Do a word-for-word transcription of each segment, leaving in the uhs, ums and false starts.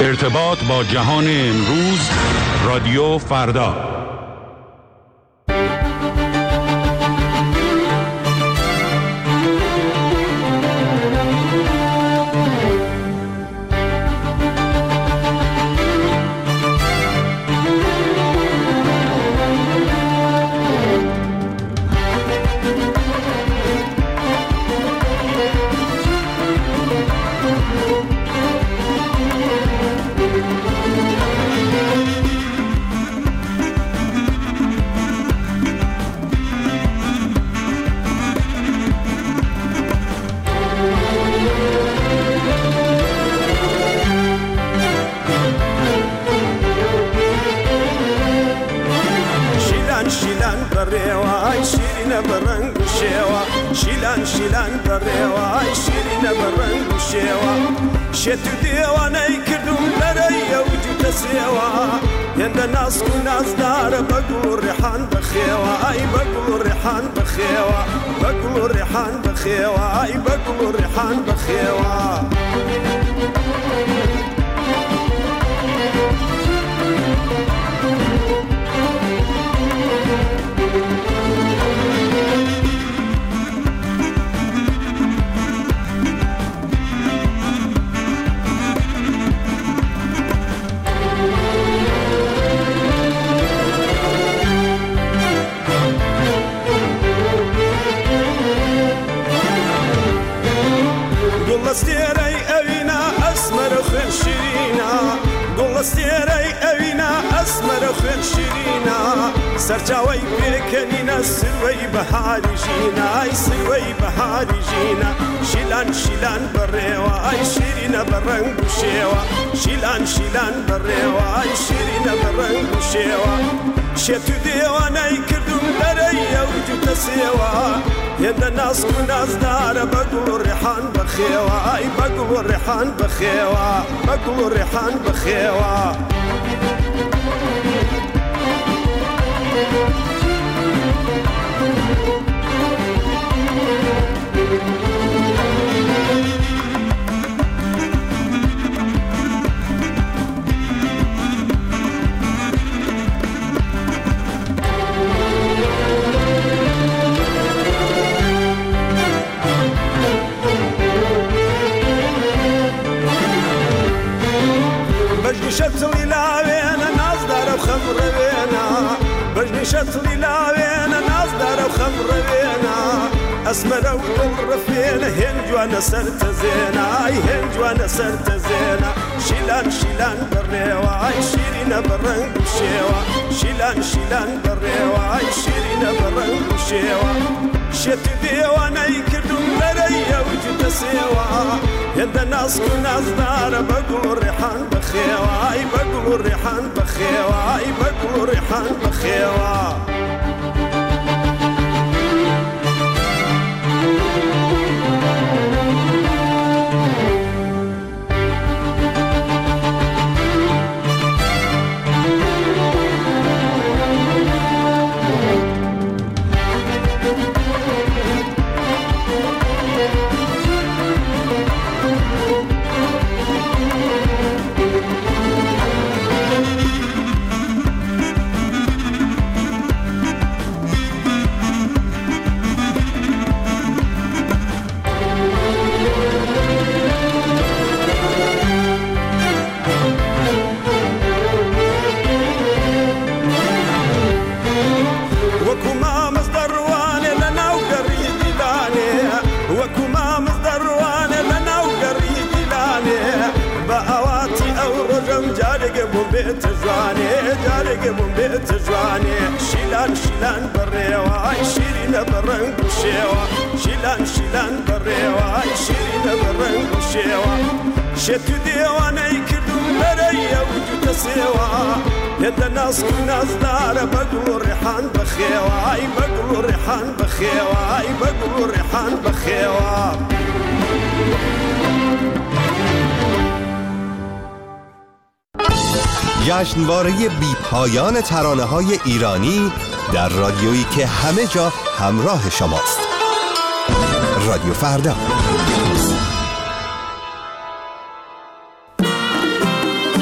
ارتباط با جهان امروز، رادیو فردا. سرچاوی بکنینا سروی بهاری جینا ای سروی بهاری جینا شیلان شیلان بروا ای شیرین برنگ شیوا شیلان شیلان بروا ای شیرین برنگ شیوا شتو دیوانه کردم دریا وجود سیوا هند ناس کو ناس دار بگو ریحان بخیوا ای بگو ریحان بخیوا بگو ریحان بخیوا شتلي لاوينا ناس دار وخمر بينا بجني شتلي لاوينا ناس دار وخمر بينا اسمر ودور فينا هنج وانا سرت زينا اي هنج وانا سرت زينا شيلان شيلان بريوا اي شيرين برنج وشيوا شيلان شيلان بريوا اي شيرين برنج وشيوا شت ديوانا يكردون بريا وجود سيوا يد الناس كناس دار بقول ريحان بخيوا اي بقول ريحان بخيوا اي بقول ريحان بخيوا بيت جواني جارق من بيت جواني شيلان شيلان بريوا شيرين برنج وشيوا شيلان شيلان بريوا شيرين برنج وشيوا شتو ديوانا يكردون بريا وجود سيوا يد الناس كناس دار بقول ريحان بخيوا اي بقول ريحان بخيوا اي بقول ريحان بخيوا جشنواره بی پایان ترانه‌های ایرانی در رادیویی که همه جا همراه شماست. رادیو فردا.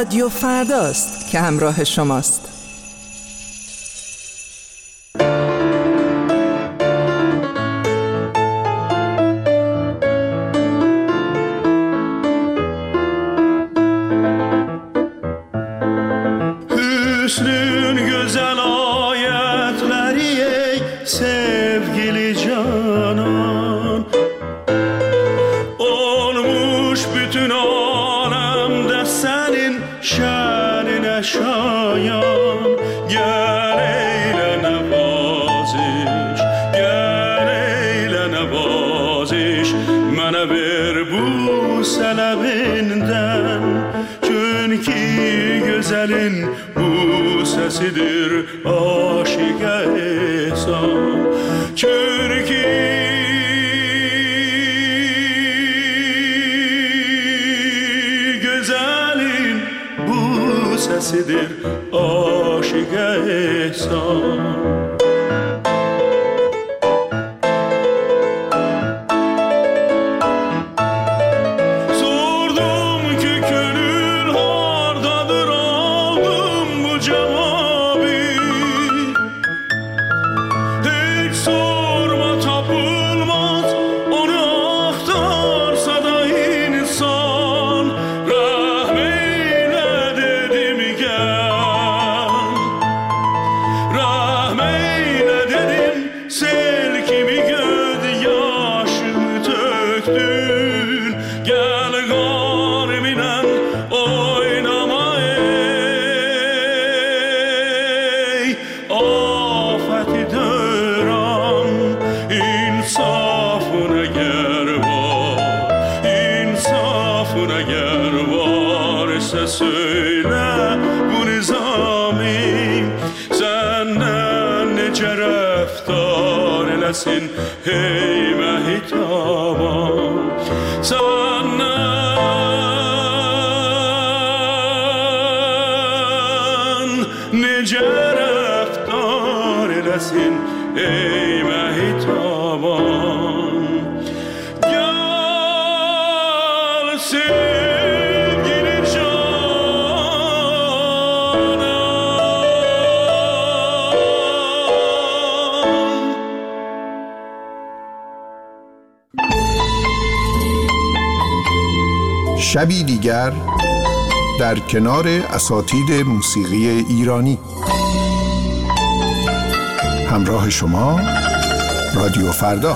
رادیو فرداست که همراه شماست. Hüsnün güzel ayetleri ey sevgili canan, olmuş bütün alemde senin şanine şayan. Gel eyle nevaziş, gel eyle nevaziş, mene ver bu selebinden. Çünkü güzelin bu sesidir aşık-ı ihsan. Çünkü güzelin bu sesidir aşık-ı ihsan. Söyle bu nizami senden nece rəftar eləsin hey məhitaban. Senden nece rəftar eləsin hey məhitaban. Gəlsin شبی دیگر در کنار اساتید موسیقی ایرانی. همراه شما رادیو فردا.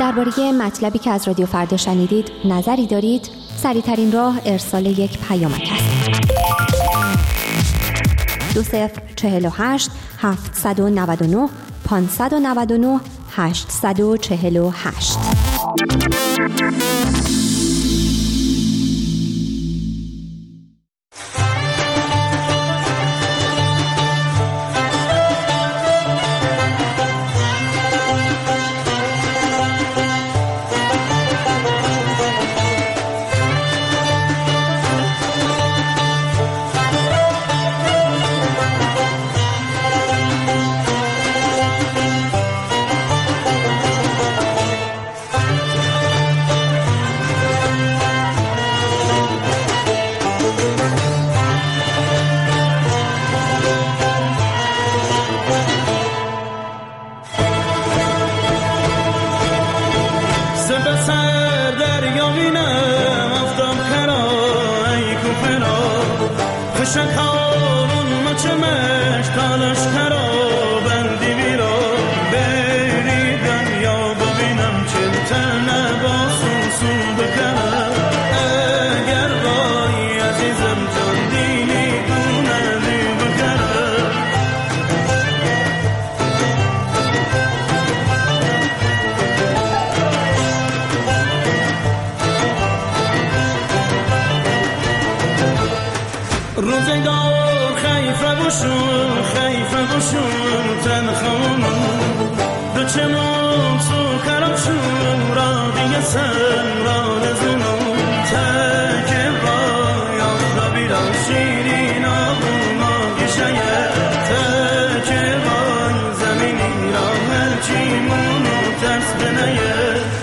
درباره مطلبی که از رادیو فردا شنیدید نظری دارید؟ سریع‌ترین راه ارسال یک پیامک است. دو صفر چهل و هشت هفتصد و نود و نه پانصد و نود و نه هشتصد و چهل و هشت. روزگار خیفه بشون خیفه بشون تنخانون دو چمون سو کراشون را دیگه سن را نزونون تکه رای آخرا بیران شیرین آبون آگیشه تکه رای زمینی را هرچیمونو ترس بنیه.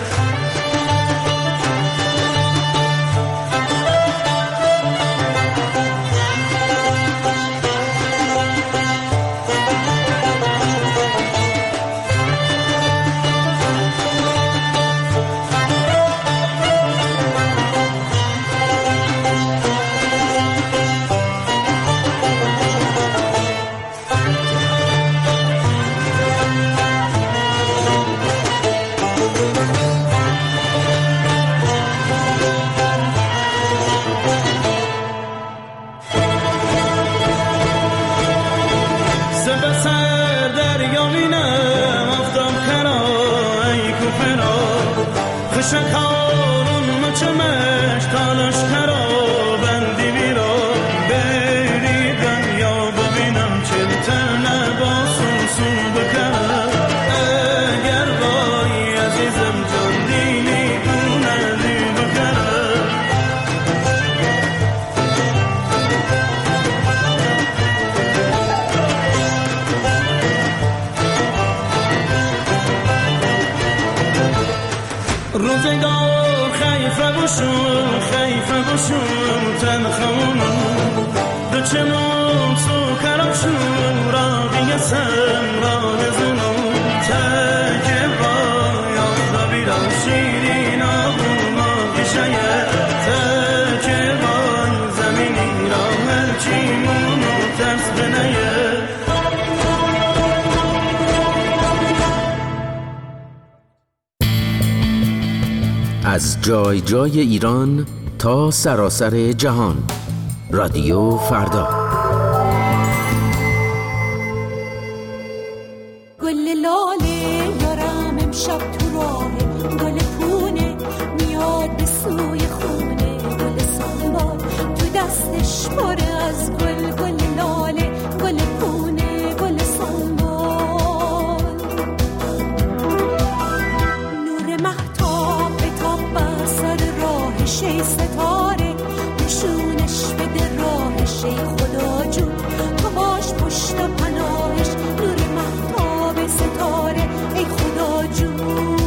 روزگار خیفه بشون خیفه بشون تنخانون دو چمون سو کراشون را دیگه سن را نزونون تکه رای آخرا بیران شیرین آبون آگیشه تکه رای زمینی را هرچیمونو ترس بنیه. از جای جای ایران تا سراسر جهان، رادیو فردا. گل لاله دارم امشب تو راه، گل پونه میاد به سوی خونه، گل سنبال تو دستش پره از گل، گل لاله گل پونه گل سنبال. نور مهتاب بتاب بر سر راهش ای ستاره، نشونش بده راهش ای خدا جون، تو باش پشت و پناهش. نور مهتاب ستاره ای خدا جون.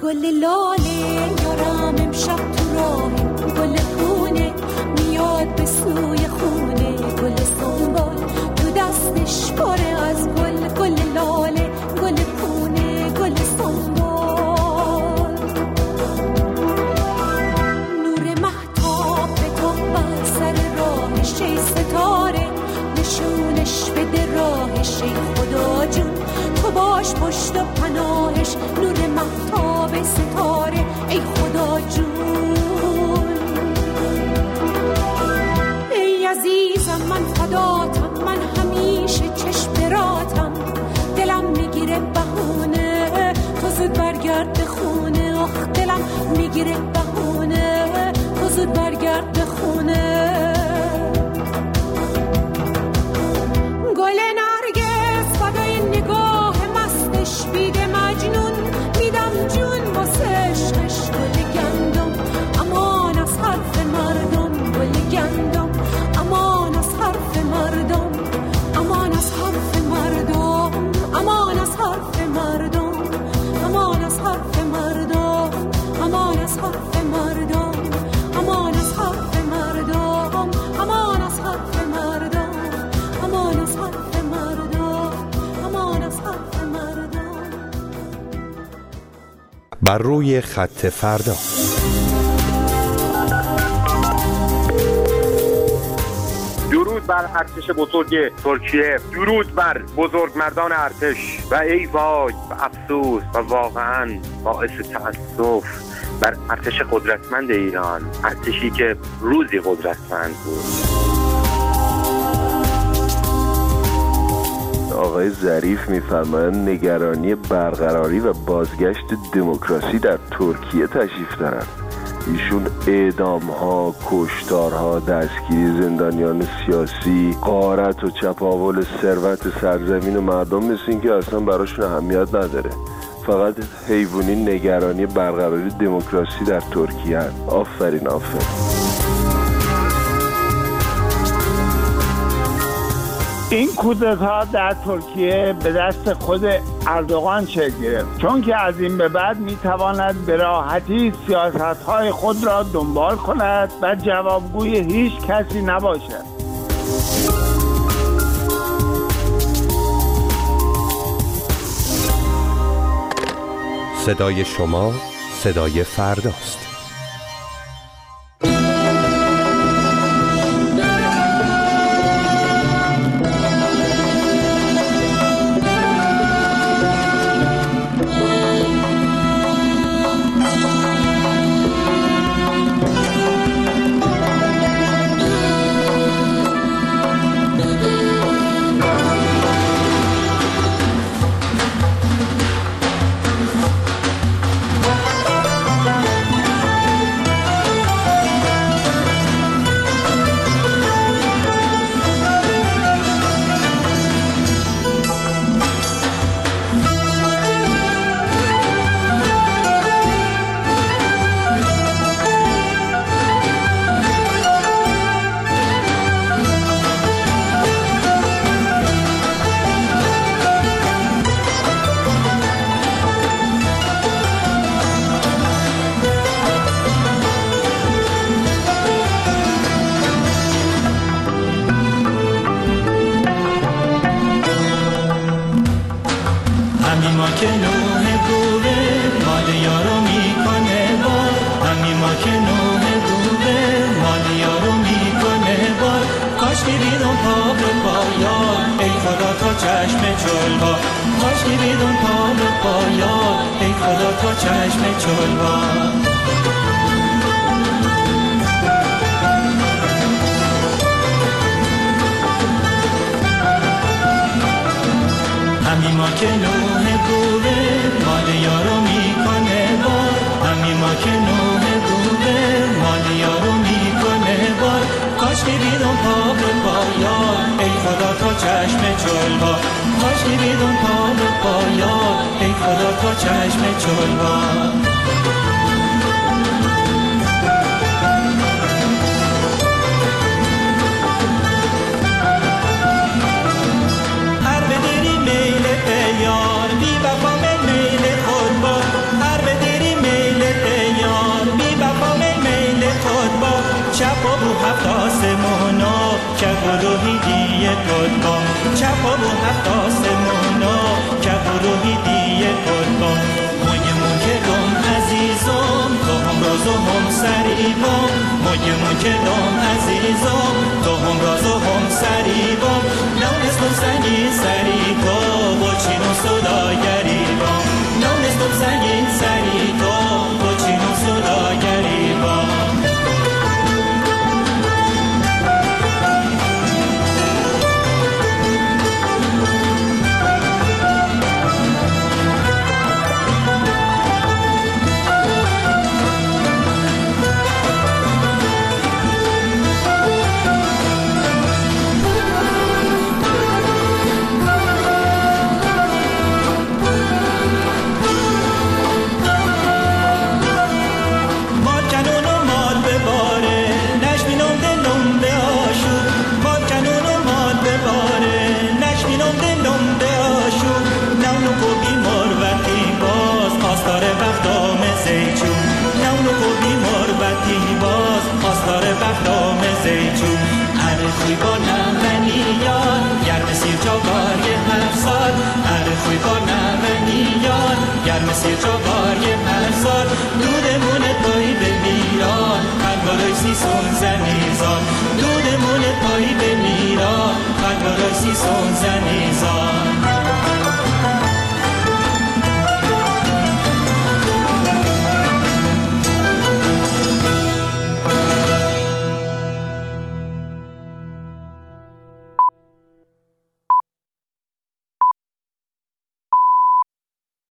گل لاله یارم امشب تو راه گل پونه میاد به سوی خونه گل سنبال تو دستش پاره از گل گل لاله گل پونه گل سنبال نور مهتاب به تو بر سر راهش ای ستاره نشونش بده راهش ای خدا جون تو باش پشت و پناهش نور مهتاب ستاره ای خدا جون ای عزیزم من فداتم من همیشه چشم براتم دلم میگیره بهونه تو زود برگرد به خونه آخ دلم میگیره بهونه تو زود برگرد به خونه گل نرگس فدای نگاه مستش بیده مجنون میدم جون واسه عشقش گل گندم امان از حرف مردم گل گندم امان از حرف مردم امان از حرف مردم امان از حرف مردم امان از حرف مردم امان از حرف مردم امان از حرف مردم امان از حرف مردم امان از حرف مردم امان از حرف مردم بر روی خط فردا. درود بر ارتش بزرگ ترکیه، درود بر بزرگمردان ارتش و ای وای و افسوس و واقعا باعث تأسف بر ارتش قدرتمند ایران، ارتشی که روزی قدرتمند بود. آقای ظریف می‌فرمایند نگرانی برقراری و بازگشت دموکراسی در ترکیه تشریف دارند. ایشون اعدام‌ها، کشتارها، دستگیری زندانیان سیاسی، غارت و چپاول ثروت سرزمین و مردم مثل این که اصلا براشون اهمیت نداره، فقط حیوانی نگرانی برقراری دموکراسی در ترکیه. آفرین آفرین. این کودتا در ترکیه به دست خود اردوغان شکل گرفت، چون که از این به بعد میتواند به راحتی سیاست‌های خود را دنبال کند و جوابگوی هیچ کسی نباشد. صدای شما صدای فرداست. هر بدری میل کدبا چپا و هفت آسمونا کف و روحی دیه کدبا مویمون که دم عزیزم تو هم راز و هم سریبام مویمون که دم عزیزم تو هم راز و هم سریبام نونستم سنگین سری تو با چین و صدا گریبام نونستم سنگین سری تو با چین و صدا گریبام بختام زیتون عرفی با نمنیان گرم سیر جاگار یه هر سال عرفی با نمنیان گرم سیر جاگار یه هر سال دودمون پایی به میران قلبارای سیسون زنیزان دودمون پایی به میران قلبارای سیسون زنیزان